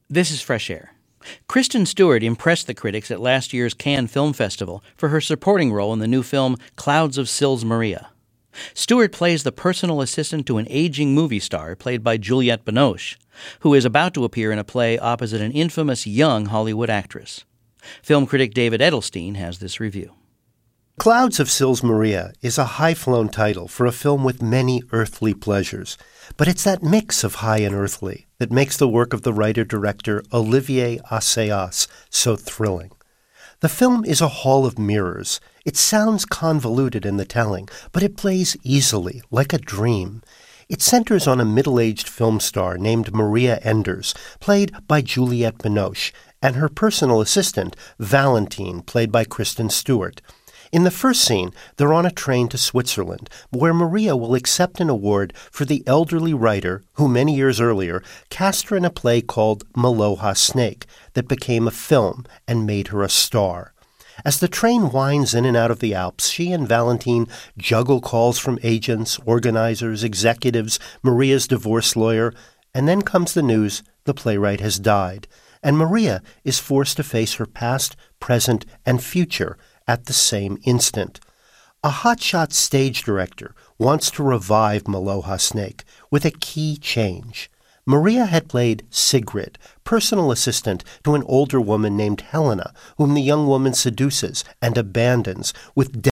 This is Fresh Air. Kristen Stewart impressed the critics at last year's Cannes Film Festival for her supporting role in the new film Clouds of Sils Maria. Stewart plays the personal assistant to an aging movie star played by Juliette Binoche, who is about to appear in a play opposite an infamous young Hollywood actress. Film critic David Edelstein has this review. Clouds of Sils Maria is a high-flown title for a film with many earthly pleasures, but it's that mix of high and earthly that makes the work of the writer-director Olivier Assayas so thrilling. The film is a hall of mirrors. It sounds convoluted in the telling, but it plays easily, like a dream. It centers on a middle-aged film star named Maria Enders, played by Juliette Binoche, and her personal assistant, Valentine, played by Kristen Stewart. In the first scene, they're on a train to Switzerland, where Maria will accept an award for the elderly writer who many years earlier cast her in a play called Maloha Snake that became a film and made her a star. As the train winds in and out of the Alps, she and Valentine juggle calls from agents, organizers, executives, Maria's divorce lawyer, and then comes the news the playwright has died, and Maria is forced to face her past, present, and future at the same instant. A hotshot stage director wants to revive Maloha Snake with a key change. Maria had played Sigrid, personal assistant to an older woman named Helena, whom the young woman seduces and abandons with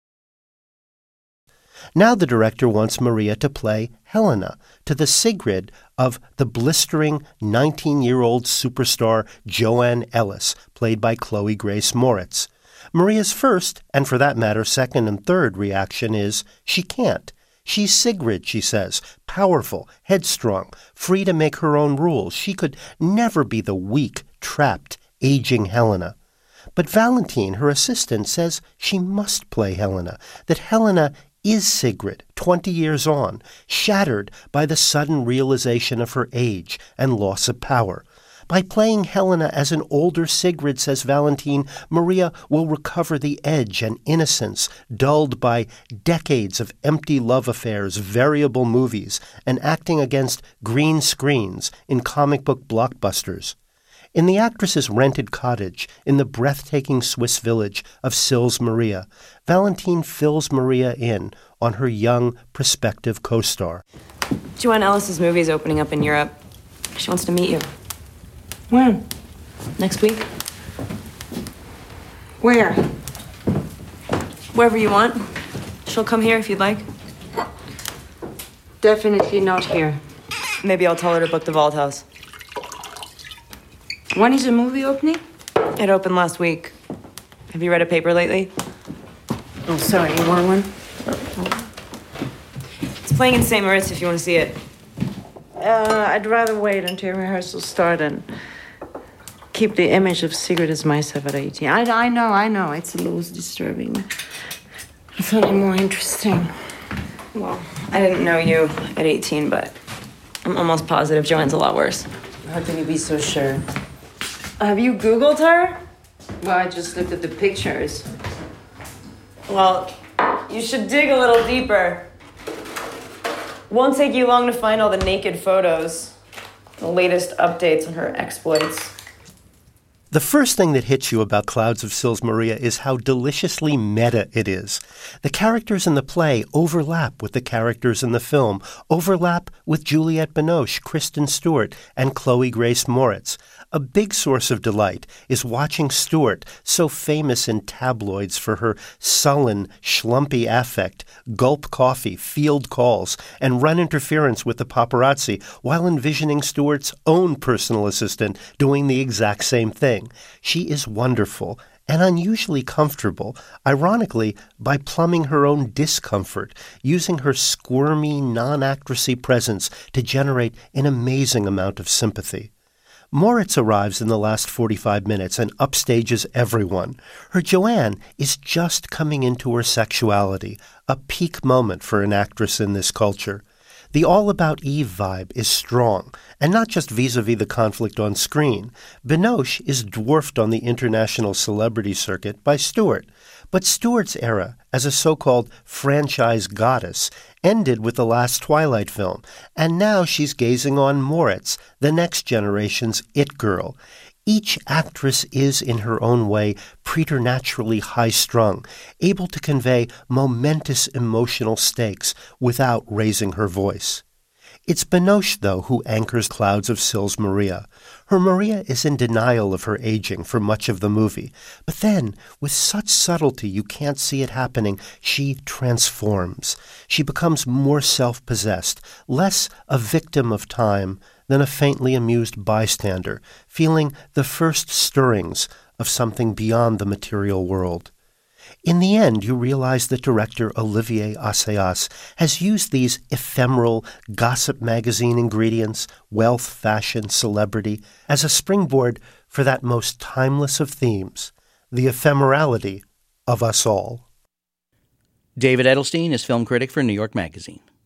Now the director wants Maria to play Helena to the Sigrid of the blistering 19-year-old superstar Joanne Ellis, played by Chloe Grace Moretz. Maria's first, and for that matter second and third reaction is she can't. She's Sigrid, she says, powerful, headstrong, free to make her own rules. She could never be the weak, trapped, aging Helena. But Valentine, her assistant, says she must play Helena, that Helena is Sigrid, 20 years on, shattered by the sudden realization of her age and loss of power. By playing Helena as an older Sigrid, says Valentine, Maria will recover the edge and innocence dulled by decades of empty love affairs, variable movies, and acting against green screens in comic book blockbusters. In the actress's rented cottage in the breathtaking Swiss village of Sils Maria, Valentine fills Maria in on her young prospective co-star. Joanne Ellis's movie is opening up in Europe. She wants to meet you. When? Next week. Where? Wherever you want. She'll come here if you'd like. Definitely not here. Maybe I'll tell her to book the Vault House. When is the movie opening? It opened last week. Have you read a paper lately? Oh, sorry. You want one? It's playing in St. Moritz if you want to see it. I'd rather wait until rehearsals start and keep the image of Sigrid as myself at 18. I know. It's a little disturbing. I thought it more interesting. Well, I didn't know you at 18, but I'm almost positive Joanne's a lot worse. How can you be so sure? Have you Googled her? Well, I just looked at the pictures. Well, you should dig a little deeper. Won't take you long to find all the naked photos, the latest updates on her exploits. The first thing that hits you about Clouds of Sils Maria is how deliciously meta it is. The characters in the play overlap with the characters in the film, overlap with Juliette Binoche, Kristen Stewart, and Chloe Grace Moretz. A big source of delight is watching Stewart, so famous in tabloids for her sullen, schlumpy affect, gulp coffee, field calls, and run interference with the paparazzi, while envisioning Stewart's own personal assistant doing the exact same thing. She is wonderful and unusually comfortable, ironically, by plumbing her own discomfort, using her squirmy, non-actressy presence to generate an amazing amount of sympathy. Moritz arrives in the last 45 minutes and upstages everyone. Her Joanne is just coming into her sexuality, a peak moment for an actress in this culture. The All About Eve vibe is strong, and not just vis-a-vis the conflict on screen. Binoche is dwarfed on the international celebrity circuit by Stewart, But Stewart's era as a so-called franchise goddess ended with the last Twilight film, and now she's gazing on Moritz, the next generation's it girl. Each actress is, in her own way, preternaturally high-strung, able to convey momentous emotional stakes without raising her voice. It's Binoche, though, who anchors Clouds of Sils Maria. Her Maria is in denial of her aging for much of the movie, but then, with such subtlety you can't see it happening, she transforms. She becomes more self-possessed, less a victim of time than a faintly amused bystander, feeling the first stirrings of something beyond the material world. In the end, you realize that director Olivier Assayas has used these ephemeral gossip magazine ingredients, wealth, fashion, celebrity, as a springboard for that most timeless of themes, the ephemerality of us all. David Edelstein is film critic for New York Magazine.